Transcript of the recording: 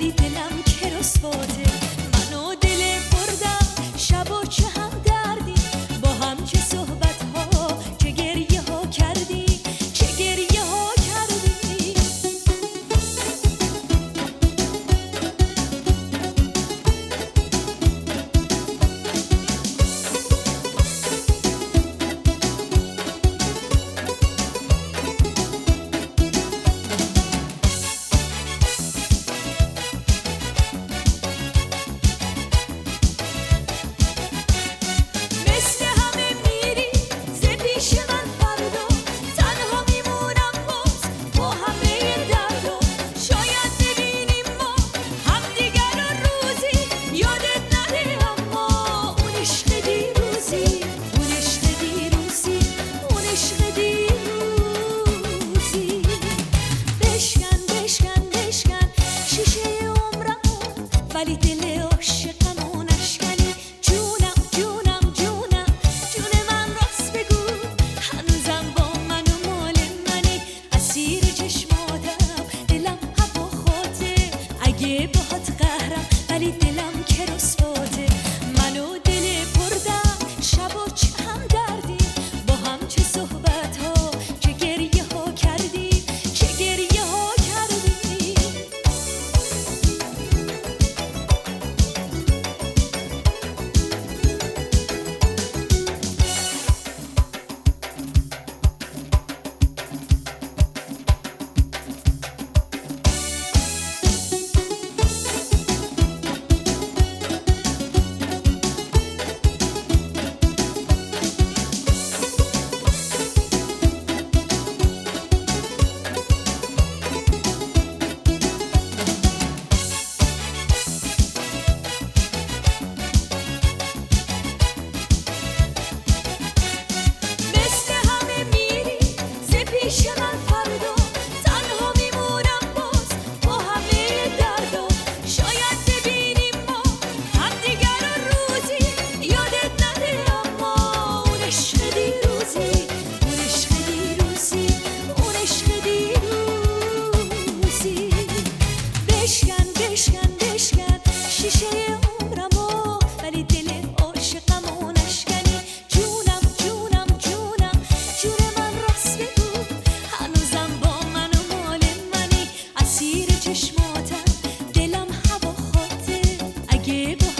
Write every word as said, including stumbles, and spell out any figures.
ولی دلم که رسواته. منو دل بردم شب و چه هم دردی، با هم چه صحبت ها چه گریه ها کردی، چه گریه ها کردی. مثل همه میری ز پیش من فردا، تنها میمونم باز با همه دردا. شاید ببینیم ما همدیگر رو روزی، یادت نره اما اون عشق دیروزی، اون عشق دیروزی، اون عشق دیروزی. بشکن بشکن بشکن شیشه عمرمو، ولی دل عاشقمو نشکنی. جونم جونم جونم جون من راست بگو، هنوزم با من و مال منی. اسیر چشماتم دلم هواخواته، اگه باهات قهرم ولی دلم که رسواته. منو دل بردم شب و چه هم دردی، با هم چه صحبت ها چه گریه ها کردی، چه گریه ها کردی. مثل همه میری ز پیش من فردا، تنها میمونم باز با همه دردا. شاید ببینیم ما همدیگر رو روزی، یادت نره اما اون عشق دیروزی، اون عشق دیروزی، اون عشق دیروزی. بشکن بشکن بشکن شیشه عمرمو، ولی دل عاشقمو نشکنی. جونم جونم جونم جون من راست بگو، هنوزم با من و مال منی. اسیر چشماتم دلم هواخواته، اگه با